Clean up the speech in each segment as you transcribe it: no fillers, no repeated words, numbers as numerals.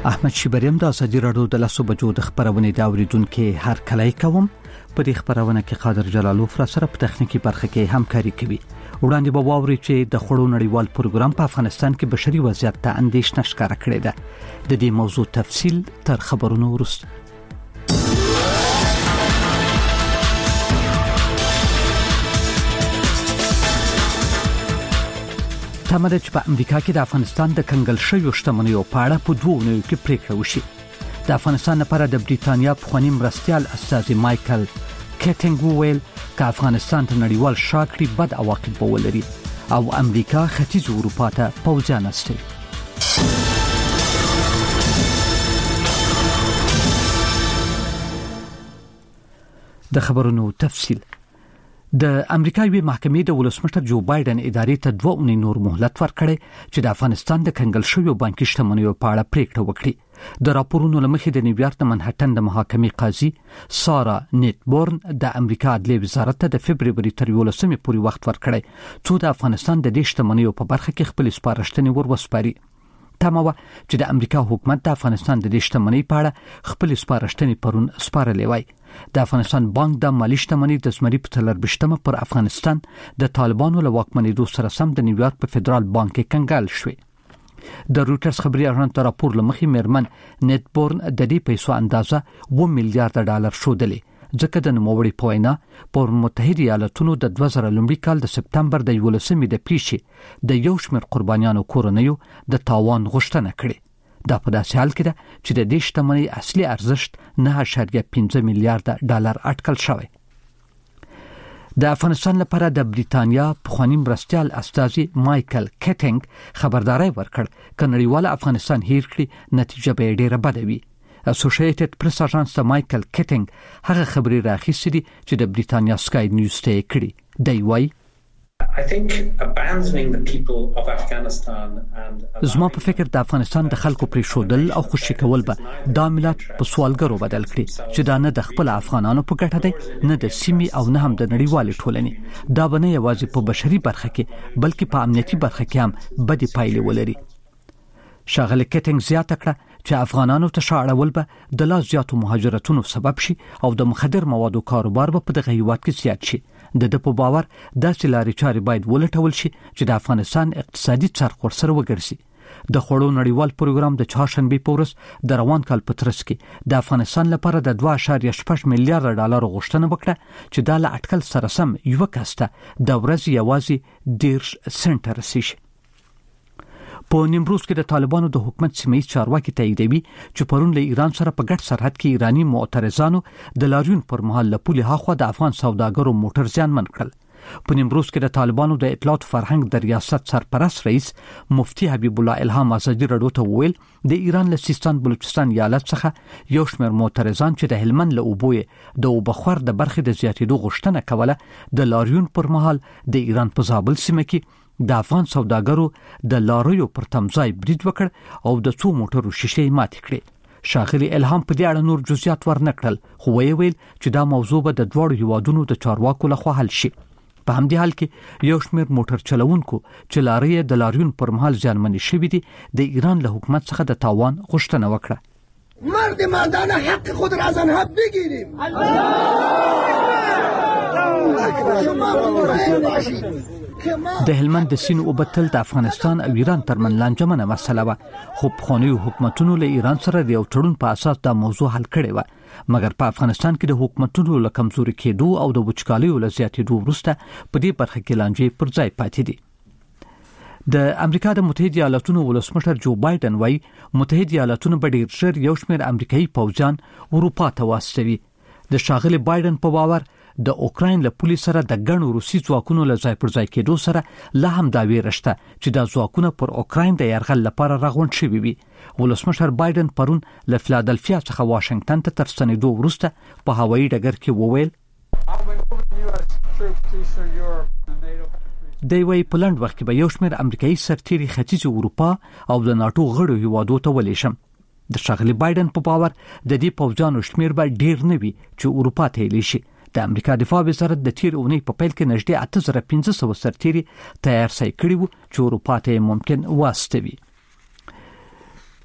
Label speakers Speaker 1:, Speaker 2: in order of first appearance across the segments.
Speaker 1: احمد شیبریم د ازادي راډیو د لاسو بجو د خبرونه د اوریدونکو هر کله کوم په دې خبرونه کې قادر جلالوف را سره په تخنیکی برخه کې همکاري کوي. وړاندې به واوري چې د خړو نړیوال پروګرام په افغانستان کې بشري وضعیت ته اندېښنه ښکاره کړې ده. د دې موضوع تفصیل تر خبرونو وروسته. تمره چې په امریکا کې د افغانستان د کنګل شویو شتمنیو په اړه په دوه ونیو کې پریکړه وشي. د افغانستان لپاره د بریتانیا پخوانی مرستیال استاذ مایکل کټینګ وویل چې افغانستان ته نړیوال شاکړي بد عواقب ولري او امریکا ختیځ اروپا ته پوځیان استوي. د خبرونو تفصیل. د امریکایي محکمې د ولسمشر جو بایدن ادارې ته 2 اونۍ نور مهلت ورکړی چې د افغانستان د کنګل شویو بانکي شتمنیو په اړه پریکړه وکړي. د راپورونو لمخې د نیویارک د منهټن د محاکمې قاضي سارا نیټبورن د امریکا عدلیه وزارت ته د فبرवरी تر 11 پورې وخت ورکړی چې د افغانستان د دې شتمنیو په برخه کې خپل سپارښتنې وروسپاري. تمه چې د امریکا حکومت د افغانستان د دې شتمنۍ په اړه خپل سپارښتنې پرون سپارلې وای. د افغانستان بانک د مالی شتمنۍ د زمري په 13 پر افغانستان د طالبانو له واکمنېدو سره سم د نیویارک په فدرال بانک کې کنګال شوې. د رويټرز خبري اژانس راپور لمخې میرمن نیټبورن د دې پیسو اندازه 2 میلیارډ ډالر شودلې ځکه د نوموړي په وینا په متحده ایالاتونو د 2000 لومړي کال د سپتمبر د 11 د پیښې د یو شمېر قربانیانو کورنیو د تاوان غوښتنه کړې. دا په داسې حال کې ده چې د دې شتمنۍ اصلي ارزښت 9.5 میلیارډ ډالر اټکل شوی. د افغانستان لپاره د بریتانیا پخوانی مرستیال استاذ مایکل کټینګ خبرداري ورکړ چې نړیوال افغانستان هیر کړي نتیجه به ډیره بده وي. اسوسییټډ پریس اژانس د مایکل کټینګ هغه خبري راخیستې دي چې د بریتانیا سکای نیوز ته کړي. دی وایي
Speaker 2: I think abandoning the people of Afghanistan and
Speaker 1: زما په فکر د افغانستان د خلکو پرې شودل او خوشی کول به د ملت په سوالګرو بدل کړي چې دا نه د خپل افغانانو په ګټه دی نه د سیمې او نه هم د نړیوال ټولنې. دا به نه یوازې په بشري برخه کې بلکې په امنیتي برخه کې هم بدې پایلې ولري. شاغله کټینګ زیاته کړه چې افغانانو ته شاړول به د لا زیاتو مهاجرتونو سبب شي او د مخدر موادو کاروبار به په دغه هیواد کې زیات شي. د په باور داسې لارې چارې باید ولټول شي چې د افغانستان اقتصادي څرخ ورسره وګرځي. د خړو نړیوال پروګرام د چهارشنبه په ورځ د روان کال په ترڅ کې د افغانستان لپاره د 2.6 میلیارډ ډالر غوښتنه وکړه چې د اټکل سره سم یو کسته د ورځې یوازې 10 سنټ رسیږي. په نیمروز کې د طالبانو د حکومت سیمه چارواکي تاییدوي چې پرون له ایران سره په ګډ سرحد کې ایرانی معترضانو د لاریون پر مهال له پولې هاخوا د افغان سوداګرو موټر زیانمن کړل. په نیمروز کې د طالبانو د اطلاعات فرهنګ د ریاست سرپرست رئیس مفتی حبیب الله الهام ازادي راډیو ته وویل د ایران له سیستان بلوچستان ایالت څخه یو شمېر معترضان چې د هلمند له اوبوې د وبخور د برخې د زیاتېدو غوښتنه کوله د لاریون پر مهال د ایران په زابل سیمه کې د افغان سوداګرو د لاریو پر تمځای برید وکړ او د څو موټرو شیشې ماتې کړې. شاغلي الهام په دې اړه نور جزئیات ورنکړل خو ویل چې دا موضوع به د دوړو هیوادونو د چارواکو لخوا حل شي. په همدې حال کې یو شمېر موټر چلوونکو چې لارې د لاریون پر مهال ځانمنې شوې دي د ایران له حکومت څخه د تاوان غوښتنه وکړه.
Speaker 3: مرد مردانه حق خود را از آنها بگیریم.
Speaker 1: د هلمند د سیند اوبتل د افغانستان او ایران ترمن لانجمنه مسله و خو پخواني حکومتونو له ایران سره د یو تړون په اساس دا موضوع حل کړی و مګر په افغانستان کې د حکومتونو له کمزوري کېدو او د وچکالیو له زیاتېدو وروسته په دې برخه کې لانجې پر ځای پاتې دي. د امریکا د متحده ایالاتونو ولسمشر جو بایدن وايي متحده ایالاتونو به ډېر ژر یو شمېر امریکایي پوځیان اروپا ته واستوي. د شاغلي بایدن په باور د اوکراین له پولیس سره د ګڼو روسي ځواکونو له ځای پر ځای کېدو سره لا هم دا ویرشته چې دا ځواکونه پر اوکراین د یرغل لپاره راغونډ شوي وي. ولسمشر بایدن پرون له فلادلفیا څخه واشنگټن ته تر ستنېدو وروسته په هوایي ډګر کې وویل دی وایي په لنډ وخت کې به یو شمېر امریکایي سرتیري ختیځ اروپا او د ناټو غړو هیوادو ته ولېږم. د شاغلي بایدن په باور د دې پوځیانو شمېر به ډېر نه وي چې اروپا ته یې لیشي. د امریکا دفاع وزارت د تیر اونۍ په پیل کې نږدې 8500 سرتیري تیار سای کړي وو چې اروپا ته ممکن واستوي.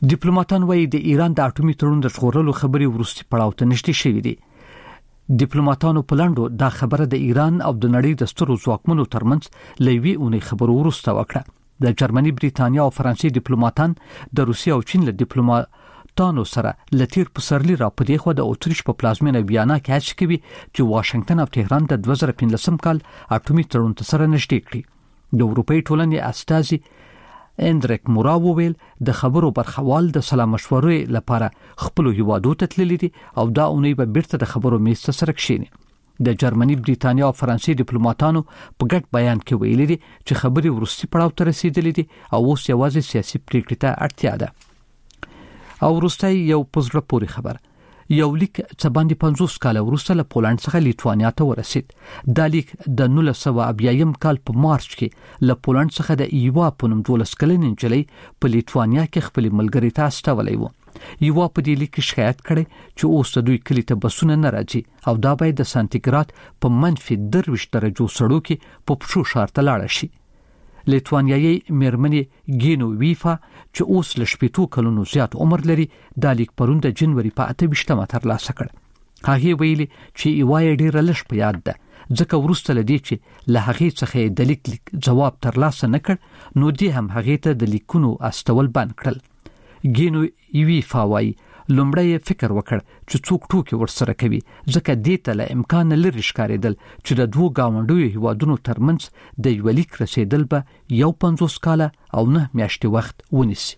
Speaker 1: ډیپلوماټان وايي د ایران د اټومي تړون د ژغورلو خبرې وروستي پړاو ته نږدې شوې دي. ډیپلوماټانو په لاندو دا خبره د ایران او د نړۍ د سترو ځواکمنو ترمنځ لوي اونۍ خبرو وروسته وکړه. د جرمني، بریتانیا او فرانسې ډیپلوماټان د روسیې او چین له ډیپلوماټانو سره لتیر په سرلی را پدې خو د اوتریش په پلازمینه ویانا کې هڅه کوي چې واشنگټن او تهران د 2015 کال اټومي تړون سره نږدې کړي. د اروپאי ټولنې استازي اندریک مورا وویل د خبرو برخوال د سلا مشورې لپاره خپل هیوادو ته تللي دي او دا اونۍ به بیرته د خبرو میز ته سره کښیني. د جرمني، بریتانیا او فرانسې ډیپلوماټانو په ګډ بیان کې ویلي دي چې خبرې وروستي پړاو ته رسیدلې دي او اوس یوازې سیاسي پریکړې ته اړتیا ده. او وروسته یو پزړه پوري خبر، یو لیک څه باندې 50 کال وروسته له پولند څخه لیتوانیا ته ورسید. دا لیک د 1980 کال په مارچ کې له پولند څخه د ایوا په نوم 12 کلنې نجلۍ په لیتوانیا کې خپل ملګری ته استولې و. ایوا په دې لیک شکایت کړي چې اوس د دوی کلی ته بسونه نه راځي او دا باید د سانتیګراد په -23 درجو سړو کې په پښو شار ته لاړ شي. لیتوانیایي میرمنې ګینو ویفا چې اوس له 80 کلونو زیات عمر لري د لیک پرون د جنوري په 28 ترلاسه کړ. هغه ویلي چې ایوای ډیره لږ په یاد ده ځکه ورسته لدی چې له هغه څخه د لیک جواب ترلاسه نکړ نو دی هم هغه ته د لیکونو استول بند کړل. ګینو ویفا وايي لومړی فکر وکړ چې څوک ټوکی ورسره کوي ځکه دې ته له امکان لري ښکارېدل چې د دوه گاونډیو هیوادونو ترمنځ د یو لیک رسیدل به یو 50 کاله او 9 میاشتې وخت ونیسي.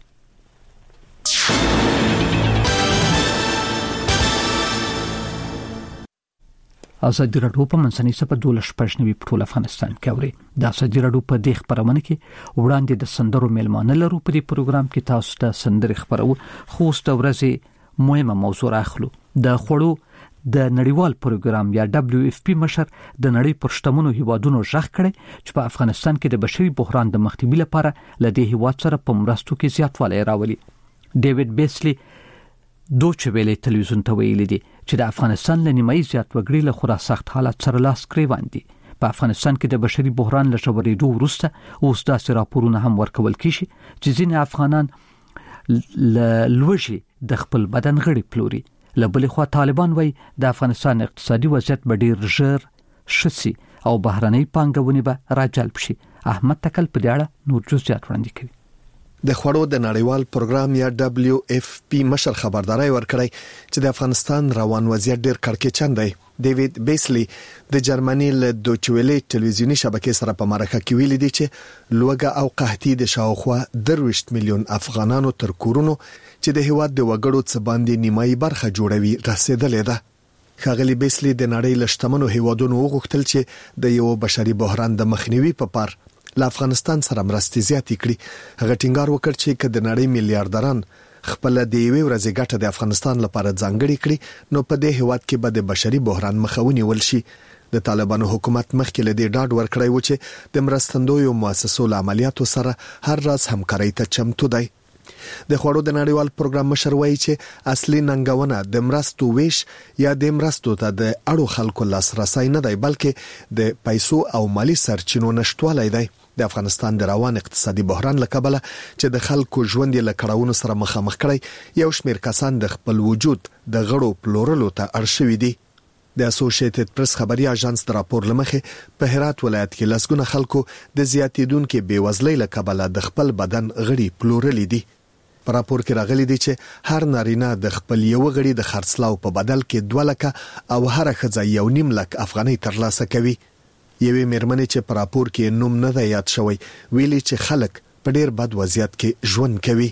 Speaker 1: ازادي راډیو په منځنۍ سپه 12 په ټول افغانستان کې اوري. د ازادي راډیو په دې خبرونه کې وړاندې د سندرو میلمانه لرو. په دې پروګرام کې تاسو ته سندرې خبرو خو ست ورځې مهمه موضوع راخلو. د خوړو د نړیوال پروګرام یا WFP مشر د نړۍ پر شتمنو هیوادونو ژغ کړي چې په افغانستان کې د بشري بحران د مخنیوي لپاره لدې هیواد سره په مرستو کې زیاتوالی راولي. ډیوډ بیسلی دوچ ویلې تلویزیون ته ویلي دي چې د افغانستان له نیمایي زیات وګړي له خورا سخت حالت سره لاس گریوان دي. په افغانستان کې د بشري بحران له ژورېدو وروسته اوس داسې راپورونه هم ورکول کیږي چې ځینې افغانان لوږې د خپل بدن غړي پلوري. له بلې خوا طالبان وایي د افغانستان اقتصادي وضعیت به ډیر ژر شسي او بهرنۍ پانګونې به راجلب شي. احمد تکل په دې اړه نور جزئیات وړاندې کوي.
Speaker 4: د خوړو د نړیوال پروګرام یا WFP مشر خبرداري ورکړی چې د افغانستان روان وضعیت ډیر کړکېچن دی. ډیوډ بیسلی د جرمني له دوچویلې ټلویزیونی شبکې سره په مرکه کې ویلي دی چې لوګه او قحطي د شاوخوا 23 میلیون افغانانو تر کورونو چې د هیواد د وګړو څخه باندې نیمایي برخه جوړوي رسیدلې ده. ښاغلي بیسلی د نړۍ له شتمنو هیوادونو وغوښتل چې د یو بشري بحران د مخنیوي په پار له افغانستان سره مرستې زیاتې کړي. هغه ټینګار وکړ چې که د نړۍ میلیارډران خپل د یوې ورځې ګټه د افغانستان لپاره ځانګړې کړي نو په دې هیواد کې به د بشري بحران مخه ونیول شي. د طالبانو حکومت مخکې له دې ډاډ ورکړی و چې د مرستندویو مؤسسو له عملیاتو سره هر راز همکارۍ ته چمتو دی. د خوړو د نړیوال پروګرام مشر وایي چې اصلي ننګونه د مرستو ویش یا د مرستو ته د اړو خلکو لاسرسي نه دی بلکې د پیسو او مالی سرچینو نشټوالی دی. د افغانستان د روان اقتصادي بحران له کبله چې د خلکو ژوند له کړهونو سره مخامخ کړي یو شمېر کسان د خپل وجود د غړو پلورلو ته اړ شوي دي. د اسوسییټډ پریس خبري اژانس د راپور لمخې په هرات ولایت کې لسګونه خلکو د زیاتیدونکو بیوزلۍ له کبله د خپل بدن غړي پلورلي دي. په راپور کې راغلي دي چې هر نارینه د خپل یو غړي د خرڅلاو په بدل کې 2 لک او هر ښځه 1.5 لک افغانۍ ترلاسه کوي. یوې مېرمنې چې په راپور کې نوم نه دی یاد شوی ویلي چې خلک په ډیر بد وضعیت کې ژوند کوي.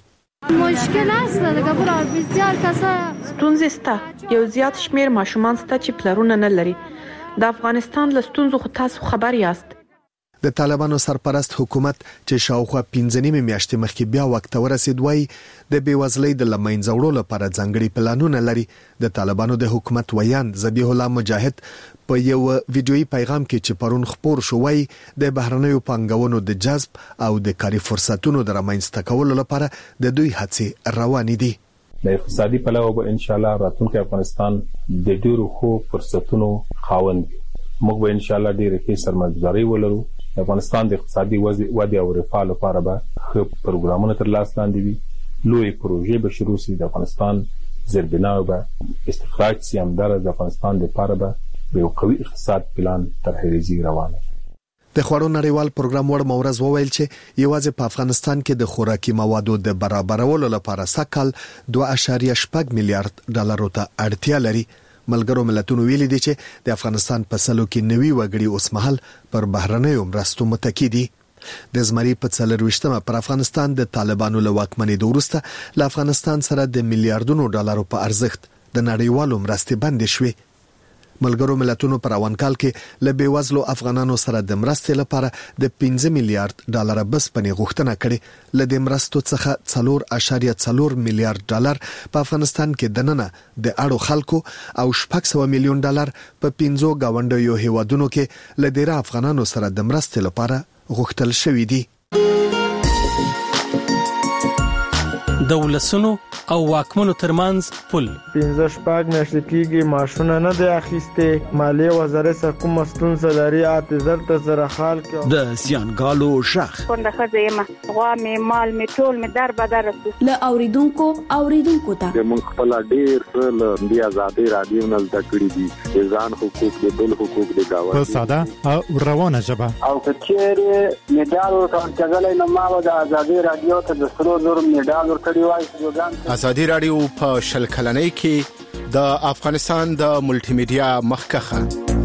Speaker 5: مشکل است دغه برابر بسیار کسا
Speaker 6: ستونزې سته. یو زیات شمیر ماشومان سته چې پلرونه نه لري. د افغانستان له ستونزو خو تاسو خبر یاست.
Speaker 4: د طالبانو سرپرست حکومت چې شاوخوا 15 میاشتې مخکې بیا وخت ورسید وای د بیوزلۍ د لمنځه وړلو لپاره ځانګړي پلانونه لري. د طالبانو د حکومت ویان ذبیح الله مجاهد په یو ویډیويي پیغام کې چې پرون خبر شو وای د بهرنیو پانګونو د جذب او د کاري فرصتونو د رامنځته کولو لپاره د دوی هڅې روانې دي.
Speaker 7: د اقتصادي پلوه به ان شاء الله راتلونکي افغانستان د ډیرو خو فرصتونو خاوند وي. موږ به ان شاء الله ډیره کې سرمایه‌ګذاري ولرو. افغانستان د اقتصادي وده او رفاه لپاره به ښه پروګرامونه تر لاس لاندې وي. لوی پروژې به شروع شي د افغانستان زیربنا به استخراج سي همدار د افغانستان لپاره به یو قوي اقتصاد پلان طرحریزي روانه.
Speaker 4: د خوړو نړیوال پروګرام وړ مورز وویل چې یوازې په افغانستان کې د خوراکي موادو د برابرولو لپاره سکهال 2.8 میلیارډ ډالر ته اړتیا لري. ملګرو ملتونو ویلي دي چې د افغانستان په سلو کې نوي وګړي اوس مهال پر بهرنیو مرستو متکی دي. د زمري په 24مه پر افغانستان د طالبانو له واکمنۍ وروسته له افغانستان سره د میلیارډونو ډالرو په ارزښت د نړیوالو مرستې بند شوې. ملګرو ملتونو پر روان کال کې له بیوزلو افغانانو سره د مرستې لپاره د 15 میلیارډ ډالر بسپنې غوښتنه کړې. له دې مرستو څخه 4.4 میلیارډ ډالر په افغانستان کې دننه د اړو خلکو او 600 میلیون ډالر په 15 گاونډیو هیوادونو کې له ډیره افغانانو سره د مرستې لپاره غوښتل شوې دي.
Speaker 8: د ولسونو او واکمنو ترمنځ پل
Speaker 9: 15 میاشتې کېږي معاشونه نه دی اخیسته. مالیه وزارت څخه کوم ستونزه لري اعتذار ته زره خال کې
Speaker 10: د سیانګالو شخ
Speaker 11: څنګه خزه غوا می مال می ټول می در بدر
Speaker 12: له اوریدونکو ته
Speaker 13: د مونږ خپل ډیر له دی آزادي رادیو نه زده کړی دي ځان حقوق د بل حقوق د گاوند
Speaker 14: په ساده او روانه ژبه
Speaker 15: او کچېره میډال ورکړل نه ما د آزادي رادیو ته د سرو زر میډال ورکړی وای.
Speaker 16: آزادي رادیو په شل کلنۍ کې د افغانستان د ملټي میډیا مخکخه.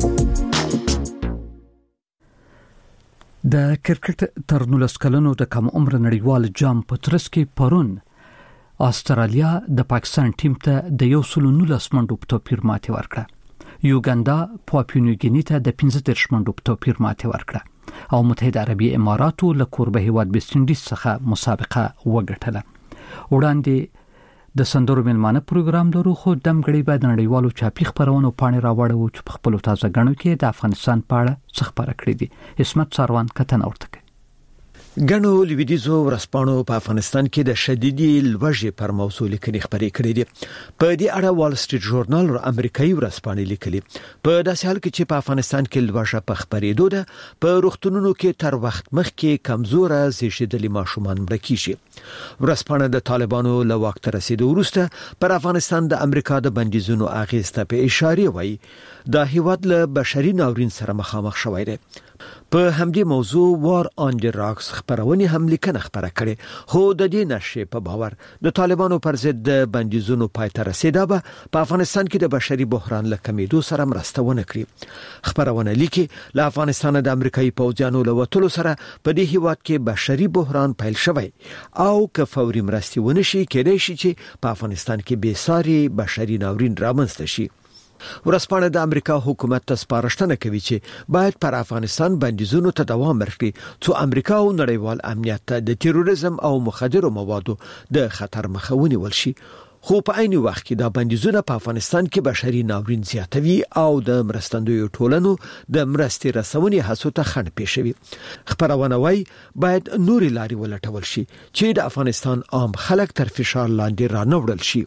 Speaker 1: د کرکټ تر 19 کلنو د کم عمر نړیوال جام په ترڅ کې پرون استرالیا د پاکستان ټیم ته د 119 منډو په توپیر ماتې ورکړه. یوګاندا پاپوا نیوګیني ته د 15 منډو په توپیر ماتې ورکړه او متحده عربي اماراتو له کوربه هیواد ویسټ انډیز څخه مسابقه وګټله. وړاندې د سندرو ملمانه پروګرام لرو خو دمګړی به د نړیوالو چاپی خبرونو پاڼې راوړو چې په خپل تازه غنو کې د افغانستان په اړه څه خبره کړې دي. اسمت ساروان کتن اورته
Speaker 10: غنو لویدیزو ورسپانو په افغانستان کې د شدیدي لوږې پر موضوع لیکنې خبرې کړې دي. په دې اړه وال سټریټ ژورنال او امریکایي ورسپانې لیکلي په داسې حال کې چې په افغانستان کې لوږه په خبرېدو ده په روغتونونو کې تر وخت مخکې کمزوره زیږیدلي ماشومان مړ کیږي. ورسپانه د طالبانو له واک ته رسیدو وروسته پر افغانستان د امریکا د بندیزونو اغیز ته په اشاره وایي دا هیواد له بشري ناورین سره مخامخ شوی دی. په همدې موضوع وار آن دی راکس خبرونه هم لیکنه خبره کړي خو د دې نشي په باور د طالبانو پر ضد د بندیزونو پای ته رسیدا به په افغانستان کې د بشري بحران له کمیدو سره مرسته ونه کړي. خبرونه لیکي له افغانستان د امریکایي پوځیانو له وټلو سره په دې هیواد کې بشري بحران پیل شوی او که فوري مرستې ونه شي کېدای شي چې په افغانستان کې بې ساري بشري ناورین رامنځته شي. ورسپانه د امریکا حکومت ته سپارښتنه کوي چې باید پر افغانستان بندیزونو ته دوام ورکړي څو امریکا او نړیوال امنیت ته د تروریزم او مخدرو موادو د خطر مخه ونیول شي. خو په عین وخت کې دا بندیزونه په افغانستان کې بشري ناورین زیاتوي او د مرستندویو ټولنو د مرستې رسونې هڅو ته خنډ پېښوي. خبرونه وايي باید نوري لارې ولټول شي چې د افغانستان عام خلک تر فشار لاندې رانوړل شي.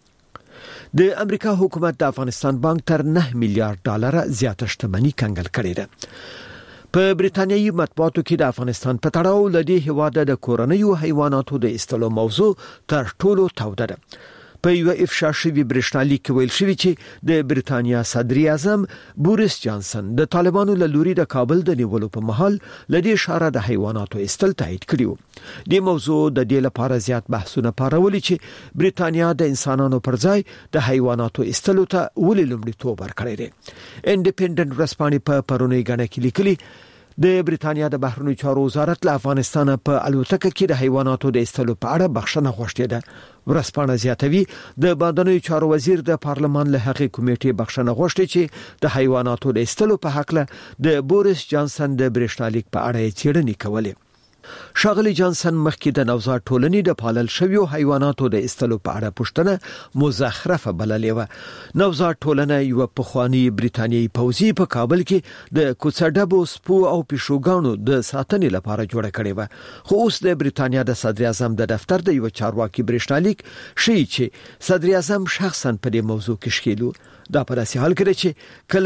Speaker 10: د امریکا حکومت د افغانستان بانک تر 9 میلیارډ ډالر زیاته شتمنۍ کنګل کړې ده. په بریتانیایي مطبوعاتو کې د افغانستان په تړاو لدی هواده د کورنیو حیواناتو د استلو موضوع تر ټولو توده ده. په یو افشا شوی برېښنالیک ویل شوی چې د بریتانیا صدر اعظم بوریس جانسن د طالبانو له لوري د کابل د نیولو په محل لدی اشاره د حیواناتو استل تایید کړیو. د موضوع د دې لپاره زیات بحثونه پارولي چې بریتانیا د انسانانو پر ځای د حیواناتو استلو ته ولې لومړیتوب ورکړی دی. انډیپندنت ورسپانې په پرونی غنډه کې لیکلي د بریتانیا د بهرنیو چارو وزارت له افغانستان په الوتکه کې د حیواناتو د استلو په اړه بخښنه غوښتې ده. ورسپانه زیاتوي د بهرنیو چارو وزیر د پارلمان له هغې کمیټې بخښنه غوښتې چې د حیواناتو د استلو په حق له د بوریس جانسن د برېښنالیک په اړه څېړنې کولې. ښاغلی جانسن مخکې د نوزاد ټولنې د پالل شویو حیواناتو د استلو په اړه پوښتنه مزخرفه بللې و. نوزاد ټولنه یو پخوانی بریتانیایي پوځي په کابل کې د کوڅډبو سپو او پیشوګانو د ساتنې لپاره جوړه کړې و. خو اوس د بریتانیا د صدر اعظم د دفتر د یو چارواکي برېښنالیک شي چې صدر اعظم شخصا په دې موضوع کې ښکیلو. دا په داسې حال کې چې